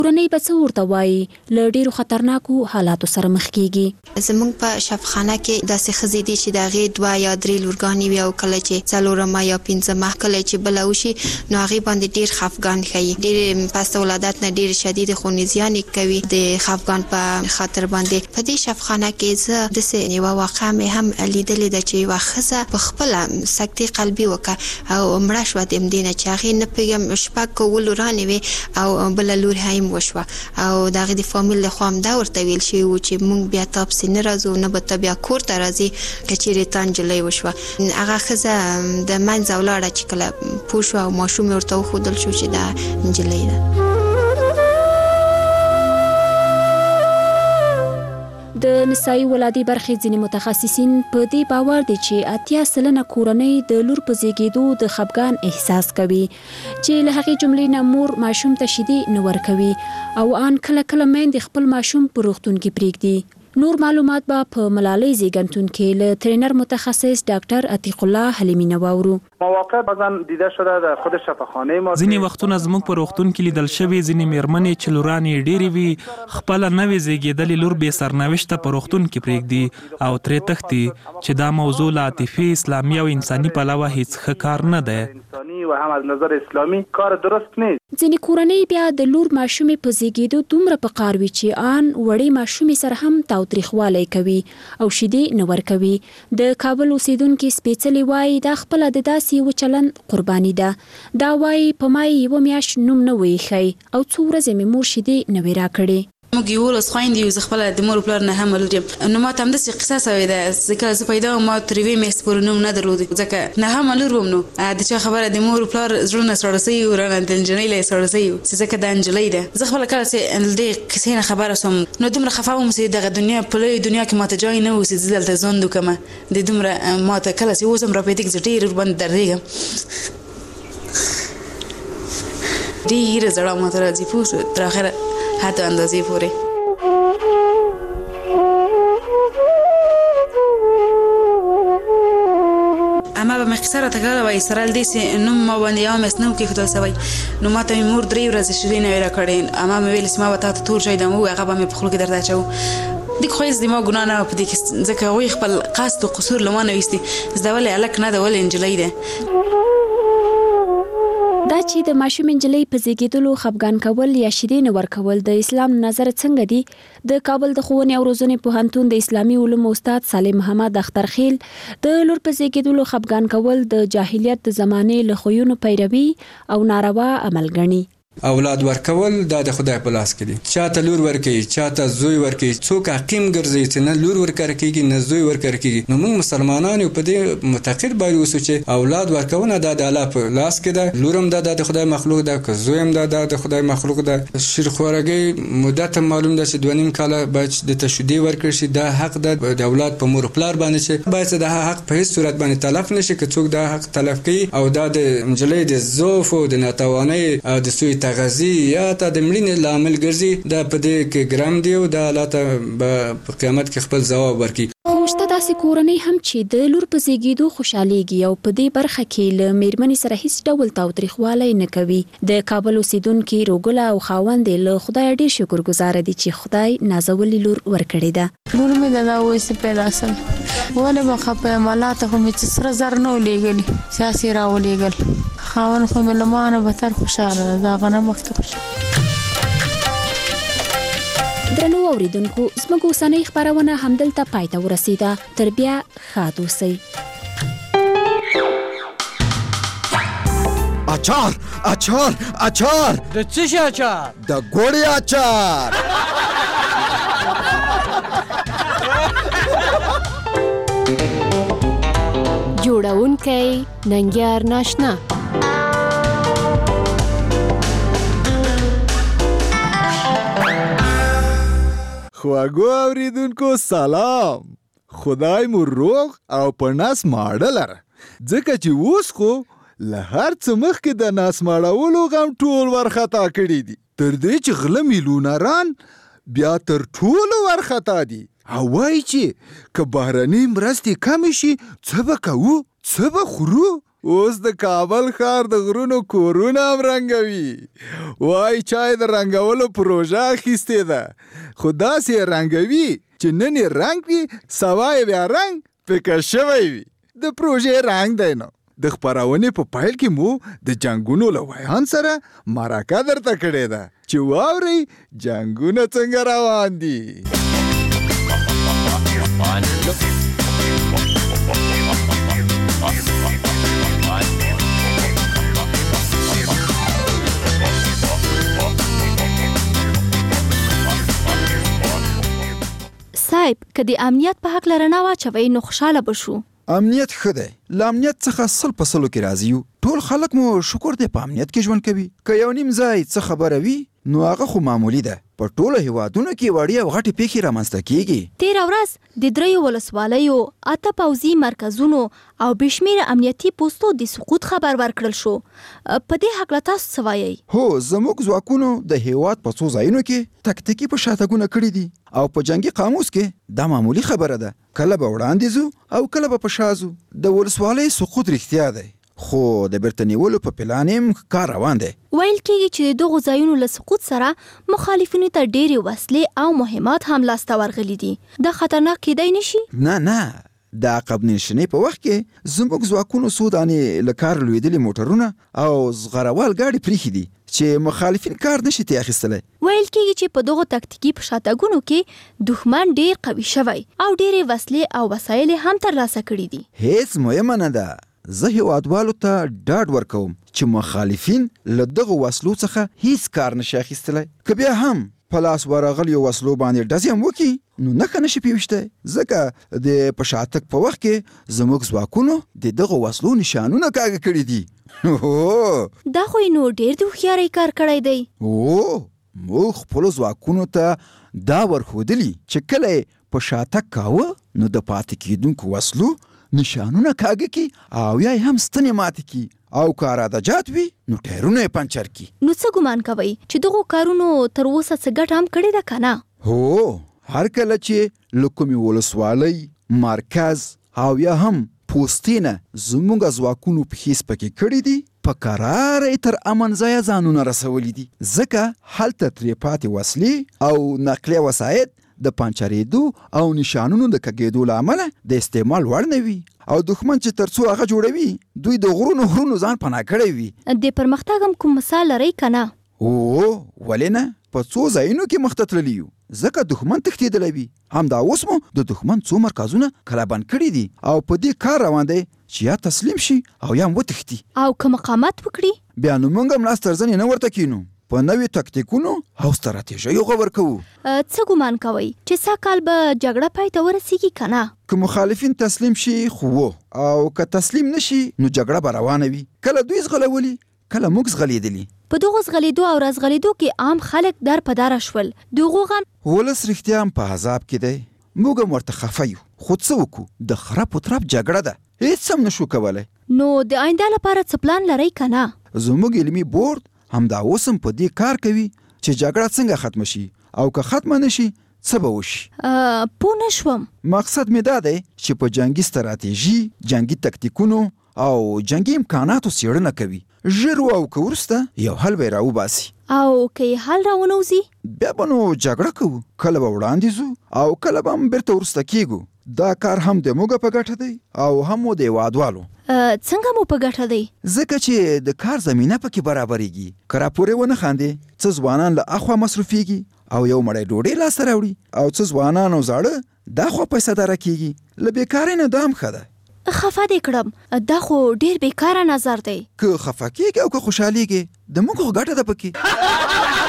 کورنۍ به څه ورته وایي له ډېرو خطرناکو حالاتو سره مخ کېږي. زموږ په شفاخانه کې داسې ښځې دي چې د هغې 2 یا 3 لورګانې وي او کله چې 4مه یا 5مه کله چې بله وشي نو هغې باندې ډېر خفګان ښیي. ډېرې پس د ولادت نه ډېرې شدید خونې زیانې کوي د خفګان په خاطر باندې. په دې شفاخانه کې زه داسې یوه واقعه مې هم لیدلې ده چې یوه ښځه په خپله سکتې قلبي وکړه او مړه شوه د همدې نه چې هغې نه پوهېږم 6 اووه لورانې وې او بله لور هم وشوه او د هغې د فامیل لخوا هم دا ورته ویل شوي وو چې موږ بیا تا پسې نه راځو نه به ته بیا کور ته راځې که چېرې تا نجلۍ وشوه. هغه ښځه د منځه ولاړه چې کله پوه شوه او ماشوم یې ورته وښودل شو چې دا نجلۍ ده. د نسایي ولادي برخې ځینې متخصصین په دې باور دي چې 80% کورنۍ د لور په زیږېدو د خفګان احساس کوي چې له هغې جملې نه مور ماشوم ته شیدې نه ورکوي او ان کله کله میندې خپل ماشوم په روغتون کې پرېږدي. نور معلومات به په ملالۍ زیږنتون کې له ترینر متخصص ډاکټر عتیق الله حلیمی نه واورو. مواقع بعضا دیده شده در خود شفاخانه ما ځینې وختونه زموږ په روغتون کې لیدل شوي ځینې میرمنې چې لورانې ډېرې وي خپله نوې زیږېدلې لور بې سرنوشته په روغتون کې پرېږدي او ترې تښتي چې دا موضوع له عاطفي اسلامي او انساني پلوه هیڅ ښه کار نه دی و هم از نظر اسلامی کار درست نیست. ځینې کورنۍ بیا د لور ماشومې په زیږېدو دومره په قار وي چې ان وړې ماشومې سره هم تاوتریخوالی کوي او شیدې نه ورکوي. د کابل اوسیدونکي سپېڅلې وایي دا خپله د داسې یو چلند قرباني ده. دا وایي په ما یې 1 میاشت نوم نه و ایښی او 2 ورځې مې مور شیدې نه وې راکړې. موږ 11 خویندې یو، زه خپله د مور پلار نه هم لور یم. نو ما ته همداسې قصه سوې ده چې کله زه پیدا وم ما تر 1 میاشتې پورې نوم نه درلود ځکه نه هم لور وم. نو د چا خبره د مور پلار زړونه ساړه سوي وو رانه د نجلۍ له یې ساړه سوي وو چې ځکه دا نجلۍ ده. زه خپله کله چې له دې قصې نه خبره سوم نو دومره خفه وم چې دغه دنیا په لویه دنیا کې ما ته ځای نه و چې زه دلته ژوند وکړم. د دومره ما ته کله چې اوس هم راپیدا کې زه ډېر ورباندې دردېږم. ډېره زړه ما ته راځي پوه شو تر اخره حتی اندازې پورې. اما به مې قصه راته کوله وایي سره له دې چې نوم ما باندې یوه میاشت نه و کېښودل سوی نو ما ته مې مور 3 ورځې شیدې نه وې راکړې. اما مې ویل چې ما به تا ته تور شی دم هغه به مې په خوله کې درته اچوو. دې خو هېڅ د ما ګناه نه وه په دې کې ځکه هغوی خپل قصد و قصور له ما نه ویستي زه ولې هلک نه ده ولې نجلۍ ده. دا چې د ماشوم نجلۍ په زیږېدلو خفګان کول یا شیدې نه ورکول د اسلام نظر څنګه دي؟ د کابل د ښوونې او روزنې پوهنتون د اسلامي علومو استاد صالح محمد اخترخیل د لور په زیږېدلو خفګان کول د جاهلیت د زمانې له خویونو پیروي او ناروا عمل ګڼي. اولاد ورکول دا د خدای په لاس کې دي. چاته لور ورکوي چاته زوی ورکوي څوک حقیم ګرځي چې نه لور ورکړه کېږي نه زوی ورکړه کېږي. نو موږ مسلمانان یو په دې معتقد باید اوسو چې اولاد ورکونه دا د الله په لاس کې ده. لور هم دا د خدای مخلوق ده که زوی هم دا د خدای مخلوق ده. شیرخوارګۍ مدت معلوم ده چې 2.5 کاله باید د تشدید ورکړي شي. دا حق ده د اولاد په مور پلار باندې چې باید د حق په هیڅ صورت باندې تلف نشي که څوک دا حق تلف کوي او دا د نجلۍ د ضعف او د ناتوانۍ او د سوء تغذیه یا تا د مړینې لامل ګرځي. دا په دې کې ګرام دی او دا الله ته په قیامت کې خپل ځواب ورکړي. خو شته داسې کورنۍ هم چې د لور په زیږېدو خوشحالېږي او په دې برخه کې له میرمنې سره هیڅ ډول تاوتریخوالی نه کوي. د کابل اوسیدونکي روګله او خاوند یې له خدایه ډېر شکرګزاره دي چې خدای نازولې لور ورکړې ده. لور مې د دا اوسې پیدا سوي ولې به خفه یم الله ته خو مې چې سره زر نه ولېږلي سیاسي راولېږل. خاوند خو مې له ما نه بتر خوشحاله ده د هغه نه مخکې خوشحاله. درنو اوریدونکو زموږ اوسنۍ خپرونه همدلته پای ته ورسېده. تر بیا ښاد اوسئ. اچار اچار اچار د څه شي اچار؟ د ګوړې اچار. جوړونکی ننګیار ناشنا. خواږو اوریدونکو سلام. خدای مو روغ او په ناس ماړه لره ځکه چې اوس خو له هر څه مخکې د ناس ماړولو غم ټول ورخطا کړي دي. تر دې چې غله میلیونران بیا تر ټولو ورخطا دي او وایي چې که بهرنۍ مرستې کمې شي څه به کوو څه به خورو. اوس د کابل ښار د غرونو کورونه هم رنګوي وای چای د رنګولو پروژه اخیستې ده خو داسې یې رنګوي چې نن یې رنګ وي سبا یې بیا رنګ پکه شوی وي د پروژې رنګ دی نو د خپرونې په پیل کې مو د جنګونو له ویان سره مرکه درته کړې ده چې واورئ جنګونه څنګه روان دي صاحب که د امنیت په حق لرنا واچوي نو خوشاله بشو امنیت ښه دی له امنیت څخه سل په سلو کې راضي یو ټول خلک مو شکر دی په امنیت کې ژوند کوي که یو نیم ځای څه خبره وي نو هغه خو معمولی ده په ټولو هیوادونو کې وړې او غټې پیښې رامنځته کیږي تیره ورځ د 3 ولسوالیو 8 پوځي مرکزونو او بشمیر امنیتي پوستو د سقوط خبر ورکړل شو په دې حق له تاسو څه وایئ هو زموږ ځواکونو د هیواد په څو ځایونو کې تکتیکي په شاتګونه کړي دي او په جنگي قاموس کې دا معمولی خبره ده کله به وړاندې ځو او کله به په شا ځو د ولسوالۍ سقوط رښتیا دی خو د بیرته نیولو په پلان یې کار روان دی ویل کېږي چې د دغو ځایونو له سقوط سره مخالفینو ته ډېرې وسلې او مهمات هم لاسته ورغلي دي دا خطرناک کیدای نشي نه د عقب نشینۍ په وخت کې زموږ ځواکونو څو دانې له کار لوېدلي موټرونه او زغروال ګاډي پریښي دي چې مخالفین کار نشي ترې اخیستلی ویل کېږي چې په دغو تکتیکي په شاتګونو کې دښمن ډېر قوي شوی او ډېرې وسلې او وسایل هم ترلاسه کړي دي هیڅ مهمه نه ده زه هیوادوالو ته ډاډ ورکوم چې مخالفین له دغو وسلو څخه هیڅ کار نشي اخیستلی که بیا هم په لاس ورغلیو وسلو باندې ډزې هم وکړي نو نښه نشي پیوشتی ځکه د په شاتګ په وخت کې زموږ ځواکونو د دغو وسلو نشانونه کاږه کړي دي دا خو یې نو ډېر د هوښیارۍ کار کړی دی موږ خپلو ځواکونو ته دا ورښودلي چې کله یې په شاتګ کاوه نو د پاتې کېدونکو وسلو نشانونه کاږه کی او یا هم ستنې ماتې کی او که ارادجات وي نو ټایرونه یې پنچر کی نو څه ګمان کوئ چې دغو کارونو تر اوسه څه ګټه هم کړې ده که نه هو هر کله چې له کومې ولسوالۍ مرکز او یا هم پوستې نه زموږ ځواکونو پښې سپکې کړي دي په کراره یې تر امن ځایه ځانونه رسولي دي ځکه هلته ترې پاتې وسلې او نقلیه وسایط د پنچرېدو او نشانونو د کږېدو له امله د استعمال وړ نه وي او دښمن چې تر څو هغه جوړوي دوی د غرونو ځان پناه کړی وي د پرمختګ هم کوم مثال لرئ که نه ولې نه په څو ځایونو کې مخته تللي یو ځکه دښمن تښتېدلی وي همدا اوس مو د دښمن څو مرکزونه کلابند کړي دي او په دې کار روان دی چې یا تسلیم شي او یا هم وتښتي او که مقاومت وکړي بیا نو موږ هم لاس تر زنې نه ورته کینو په نوي تکتیکونو او ستراتیژیو غور کوو څه ګمان کوئ چې سږ کال به جګړه پای ته ورسیږي که نه که مخالفین تسلیم شي خو او که تسلیم نشي نو جګړه به روانه وي کله دوی زغلولي کله موږ زغلیدلي په دغو زغلیدو او رازغلیدو کې عام خلک در په داره شول دغو غم ولس رښتیا هم په عذاب کې دی موږ هم ورته خفه یو خو څه وکړو د خرپ و ترپ جګړه ده هیڅ هم نشو کولی نو د آینده لپاره څه پلان لرئ که نه زموږ علمي بورډ همدا اوس هم په دې کار کوي چې جګړه څنګه ختمه شي او که ختمه نشي څه به وشي پوه نه شوم مقصد مې دا دی چې په جنګي ستراتیژي جنګي تکتیکونو او جنګي امکاناتو څېړنه کوي ژر او که وروسته یو حل به یې راوباسي او که یې حل راونوځي بیا به نو جګړه کوو کله به وړاندې ځو او کله به هم بیرته وروسته کیږو دا کار هم د موږ په ګټه دی او هم مو د هیوادوالو څنګه مو په ګټه دی ځکه چې د کار زمینه پکې برابرېږي که راپورې ونه خاندې څه ځوانان له اخوا مصروفېږي او یو مړی ډوډۍ لاسته راوړي او څه ځوانان او زاړه دا خوا پیسه داره کیږي له بېکارۍ نه دا هم ښه ده خفه دې کړم دا خو ډېر بیکاره نظر دی که خفه کېږي او که خوشحالېږي د موږ خو ګټه ده پکې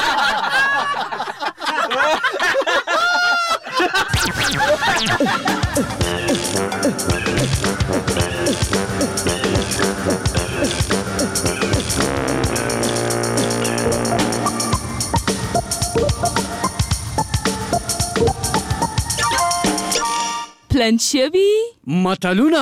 پلان شوي متلونه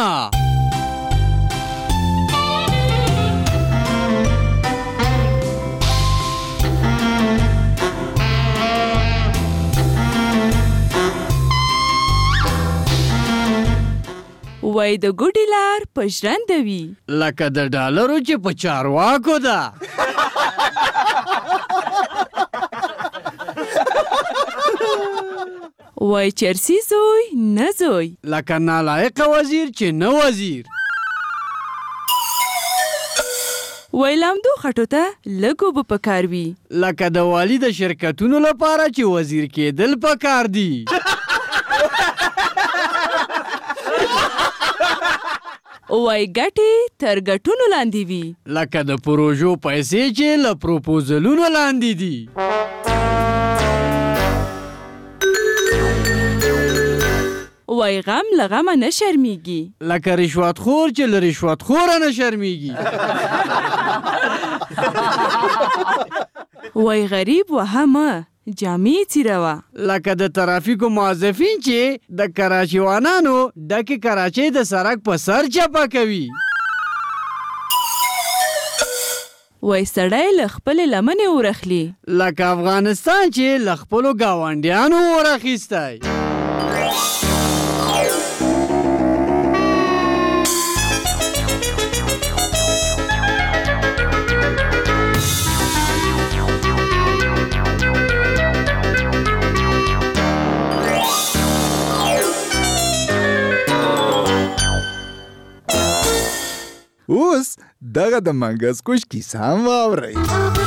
وای د ګوډي لار په ژرنده وي لکه د ډالرو چې په چارواکو ده. وای چرسی زوی نه زوی لکه نالایقه وزیر چې نه وزیر. وای لامدو خټو ته لږ اوبه پکار وي لکه د والي د شرکتونو لپاره چې وزیر کېدل پکار دي. وای ګټې تر ګټونو لاندې وي لکه د پروژو پیسې چې له پروپوزلونو لاندې دي. وای غم له غمه نه شرمیږي لکه رشوت خور چې له رشوت خوره نه شرمیږي. وای غریب وهمه جامې څیروه لکه د ترافیکو موظفین چې د کراچیوانانو ډکې کراچۍ د سړک په سر چپه کوي. وای سړی له خپلې لمنې ورخلي لکه افغانستان چې له خپلو ګاونډیانو ورخیستی. اوس دغه د منګس کوش کیسه هم واورئ.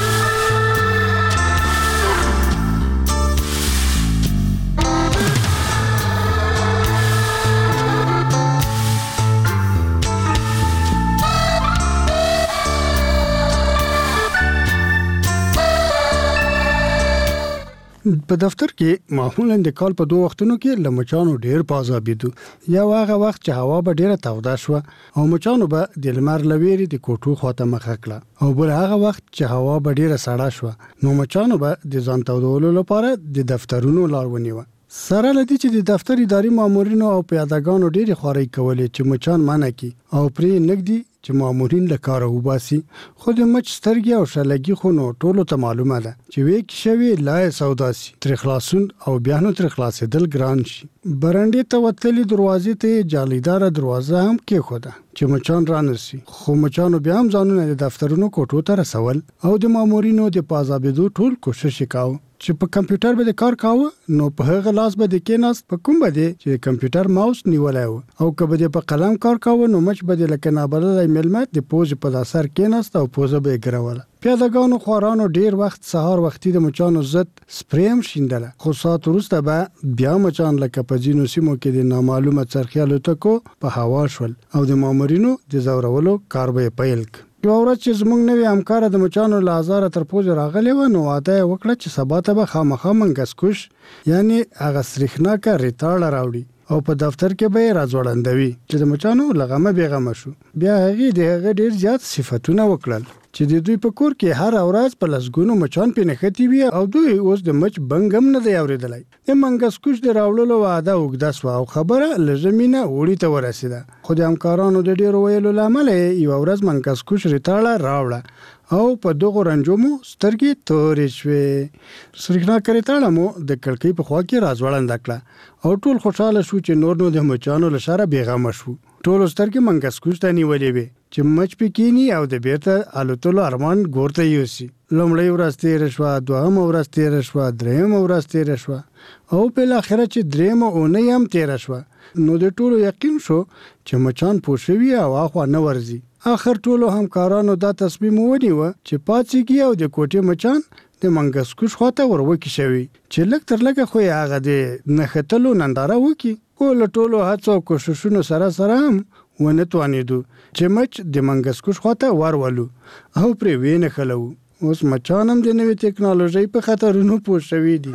په دفتر کې معمولا د کال په 2 وختونو کې له مچانو ډیر پازابېدو. یو هغه وخت چې هوا به ډیره توده شوه او مچانو به د لمر لویری د کوټو خواته مخه کړه، او بل هغه وخت چې هوا به ډیره سړه شوه نو مچانو به د ځان تودولو لپاره د دفترونو لار ونیوه. سره لدی چې د دفتر اداري مامورینو او پیادهګانو ډیره خواري کولې چې مچان منع کی او پرې نګدي چې مامورین له کاره وباسي. خو د مچ سترګې او شلګي خو نو ټولو ته معلومه ده چې وې کې شوی لای سوداسي تر خلاصون او بیا نو تر خلاصېدل ګران شي. برنډې ته وتلې دروازې ته جالیدار دروازه هم کې خوده چې مچان رانسي، خو مچانو بیا هم ځانونه د دفترونو کوټو ته رسول او د مامورینو د پازابېدو ټول کوشش وکاو. چې په کمپیوټر به د کار کاوه نو په هغه لاس به د کېناست په کوم به دی چې کمپیوټر ماوس نیولای و، او که به په قلم کار کاوه نو مچ به د لکه نابللی ملمت د پوز په اثر کېناست او پوزه به یې ګروله. پیادهګانو خوارانو ډیر وخت سهار وختي د مچانو ضد سپری هم شیندله، خو ساعت وروسته به بیا مچان لکه په ځینو سیمو کې د نامعلومه څرخي الوتکو په هوا شول او د مامورینو د ځورولو کار به یې پیل کړ. یو ورځ چې زموږ نوی همکاره د مچانو له هزاره تر پوزې راغلی و نو واده یې وکړه چې سبا ته به خامخا منګسکوش یعنی هغه سریښناکه ریتاړه راوړي او په دفتر کې به یې راځوړندوي چې د مچانو له غمه بېغمه شو. بیا هغې د هغه ډېر زیات صفتونه وکړل چې د دوی په کور کې هر ورځ په لسګونو مچان پې نښتي وي او دوی اوس د مچ بنګ هم نه دی اورېدلی. د منګسکوش د راوړلو وعده اوږده سوه او خبره له زمینه اوړي ته ورسېده، خو د همکارانو د ډېرو ویلو له امله یې یوه ورځ منګسکوش ریتاړه راوړه او په دغو رنجو مو سترګې تورې شوې. سریښناکه ریتاړه مو د کړکۍ په خوا کې راځوړنده کړه او ټول خوشحاله شو چې نور نو د مچانو له شره بېغمه شو. ټولو سترګې منګسکوش ته نیولې وې چې مچ پې کېني او د بیرته الوتلو ارمان ګور ته یوسي. لومړۍ ورځ تېره شوه، دوهمه ورځ تېره شوه، درېیمه ورځ تېره شوه او بالاخره چې درېیمه اونۍ هم تېره شوه نو د ټولو یقین شو چې مچان پوه شوي او اخوا نه ورځي. آخر ټولو همکارانو دا تصمیم ونیوه چې پاڅېږي او د کوټې مچان د منګسکوش خواته وروکې شوي چې لږ تر لږه خو یې هغه د نښتلو ننداره وکړي. خو له ټولو هڅو او کوششونو سره هم ونه توانېدو چې مچ د منګسکوش خواته ورولو او پرې ویې نښلو. اوس مچان هم د نوې ټکنالوژۍ په خطرونو پوه شوي دي.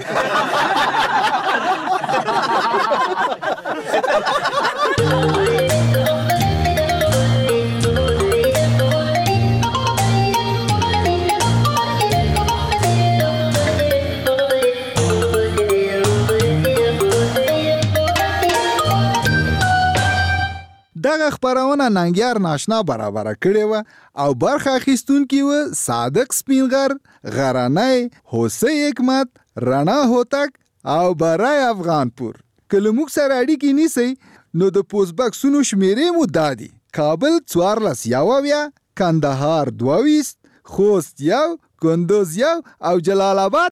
دغه خبرونه ننګیار ناشنا برابره کړې و او برخه اخیستونکي و صادق سپینغر، غرانۍ، حسین حکمت، رڼا هوتک او برای افغانپور. که له موږ سره اړیکې نیسئ نو د پوسټ باکسونو شمیرې مو دا دي: کابل 14 کندهار 22 خوست 1 کندوز 1 او جلال آباد